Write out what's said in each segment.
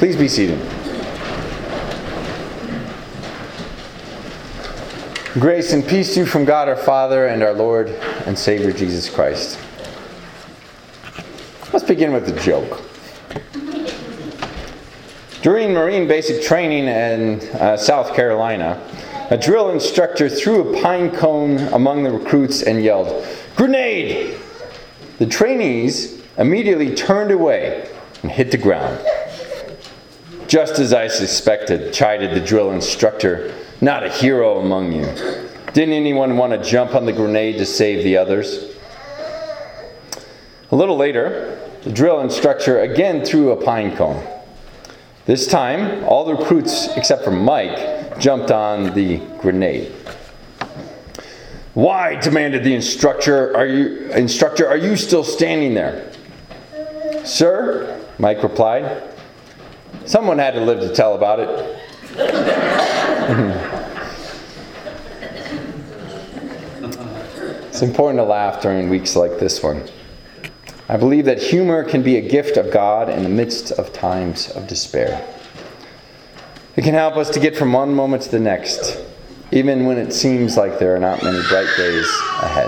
Please be seated. Grace and peace to you from God our Father and our Lord and Savior Jesus Christ. Let's begin with a joke. During Marine basic training in South Carolina, a drill instructor threw a pine cone among the recruits and yelled, "Grenade!" The trainees immediately turned away and hit the ground. "Just as I suspected," chided the drill instructor. "Not a hero among you. Didn't anyone want to jump on the grenade to save the others?" A little later, the drill instructor again threw a pine cone. This time, all the recruits except for Mike jumped on the grenade. "Why?" demanded the instructor. Are you still standing there?" "Sir," Mike replied, "someone had to live to tell about it." It's important to laugh during weeks like this one. I believe that humor can be a gift of God in the midst of times of despair. It can help us to get from one moment to the next, even when it seems like there are not many bright days ahead.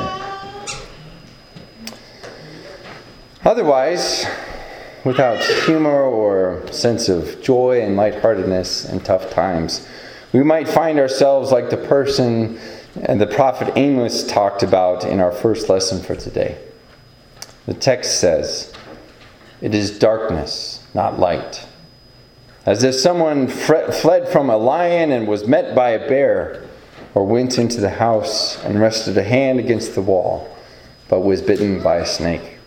Otherwise, without humor or sense of joy and lightheartedness in tough times, we might find ourselves like the person the prophet Amos talked about in our first lesson for today. The text says, "It is darkness, not light. As if someone fled from a lion and was met by a bear, or went into the house and rested a hand against the wall, but was bitten by a snake."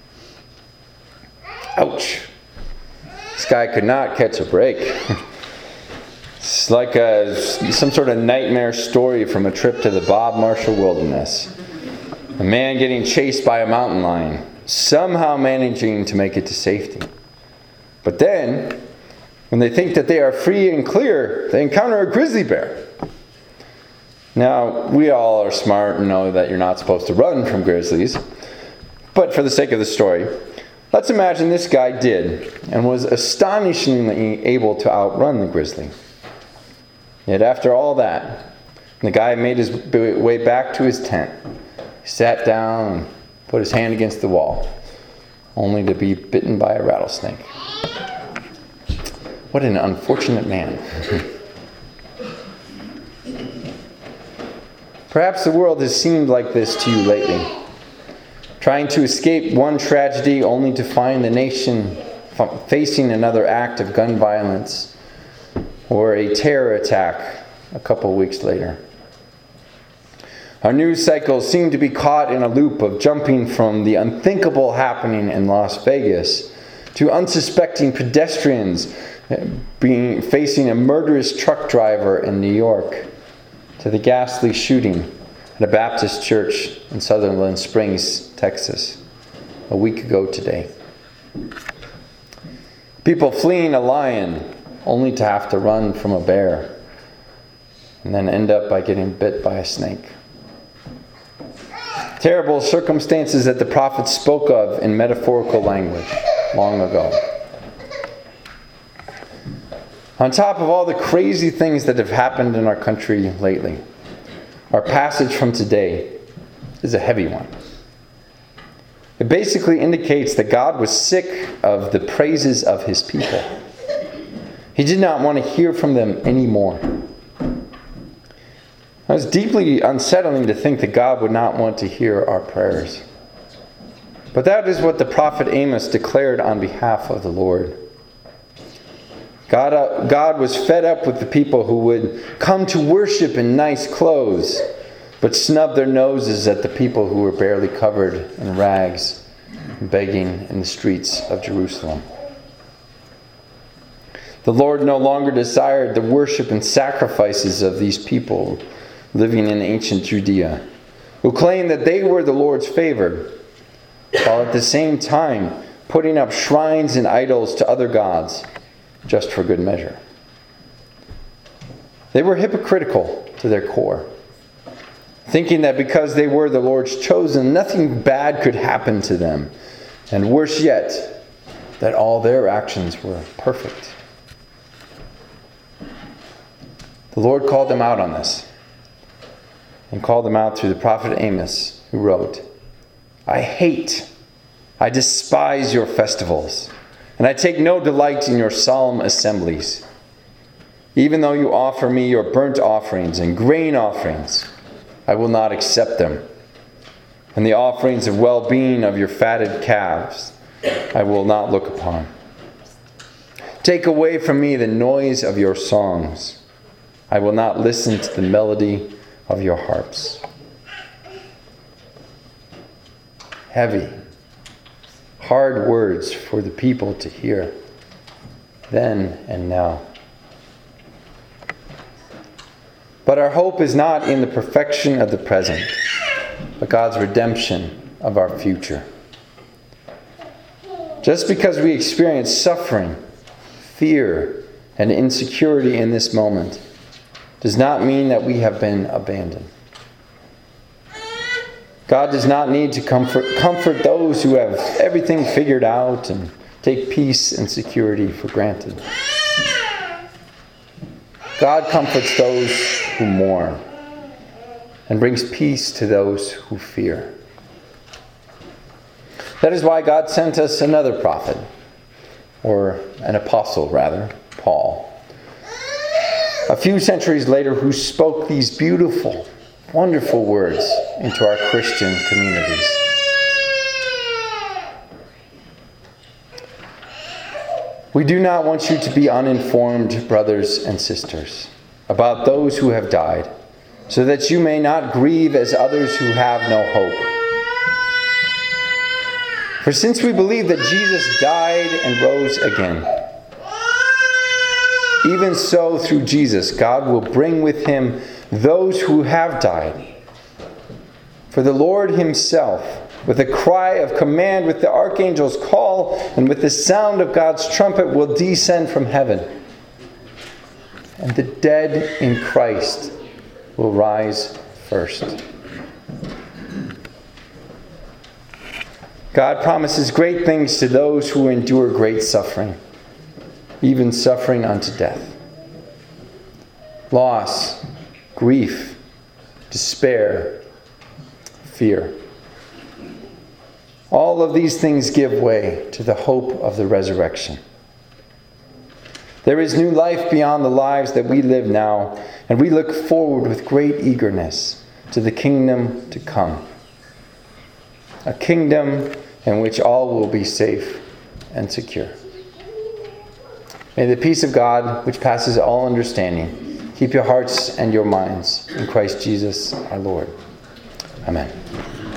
Ouch. This guy could not catch a break. It's like some sort of nightmare story from a trip to the Bob Marshall Wilderness. A man getting chased by a mountain lion, somehow managing to make it to safety. But then, when they think that they are free and clear, they encounter a grizzly bear. Now, we all are smart and know that you're not supposed to run from grizzlies. But for the sake of the story, let's imagine this guy did and was astonishingly able to outrun the grizzly. Yet after all that, the guy made his way back to his tent. He sat down and put his hand against the wall, only to be bitten by a rattlesnake. What an unfortunate man. Perhaps the world has seemed like this to you lately, trying to escape one tragedy only to find the nation facing another act of gun violence or a terror attack a couple weeks later. Our news cycles seem to be caught in a loop of jumping from the unthinkable happening in Las Vegas to unsuspecting pedestrians facing a murderous truck driver in New York, to the ghastly shooting at a Baptist church in Sutherland Springs, Texas, a week ago today. People fleeing a lion only to have to run from a bear and then end up by getting bit by a snake. Terrible circumstances that the prophets spoke of in metaphorical language long ago. On top of all the crazy things that have happened in our country lately, our passage from today is a heavy one. It basically indicates that God was sick of the praises of his people. He did not want to hear from them anymore. It was deeply unsettling to think that God would not want to hear our prayers. But that is what the prophet Amos declared on behalf of the Lord. God was fed up with the people who would come to worship in nice clothes, but snub their noses at the people who were barely covered in rags, begging in the streets of Jerusalem. The Lord no longer desired the worship and sacrifices of these people living in ancient Judea, who claimed that they were the Lord's favored, while at the same time putting up shrines and idols to other gods, just for good measure. They were hypocritical to their core, thinking that because they were the Lord's chosen, nothing bad could happen to them, and worse yet, that all their actions were perfect. The Lord called them out on this, and called them out through the prophet Amos, who wrote, I despise your festivals, and I take no delight in your solemn assemblies. Even though you offer me your burnt offerings and grain offerings, I will not accept them. And the offerings of well-being of your fatted calves, I will not look upon. Take away from me the noise of your songs. I will not listen to the melody of your harps. Heavy, hard words for the people to hear, then and now. But our hope is not in the perfection of the present, but God's redemption of our future. Just because we experience suffering, fear, and insecurity in this moment does not mean that we have been abandoned. God does not need to comfort those who have everything figured out and take peace and security for granted. God comforts those who mourn and brings peace to those who fear. That is why God sent us another prophet, or an apostle rather, Paul, a few centuries later, who spoke these beautiful, wonderful words into our Christian communities. We do not want you to be uninformed, brothers and sisters, about those who have died, so that you may not grieve as others who have no hope. For since we believe that Jesus died and rose again, even so through Jesus, God will bring with him those who have died. For the Lord himself, with a cry of command, with the archangel's call, and with the sound of God's trumpet, will descend from heaven. And the dead in Christ will rise first. God promises great things to those who endure great suffering, even suffering unto death. Loss, grief, despair, fear. All of these things give way to the hope of the resurrection. There is new life beyond the lives that we live now, and we look forward with great eagerness to the kingdom to come. A kingdom in which all will be safe and secure. May the peace of God, which passes all understanding, keep your hearts and your minds in Christ Jesus our Lord. Amen.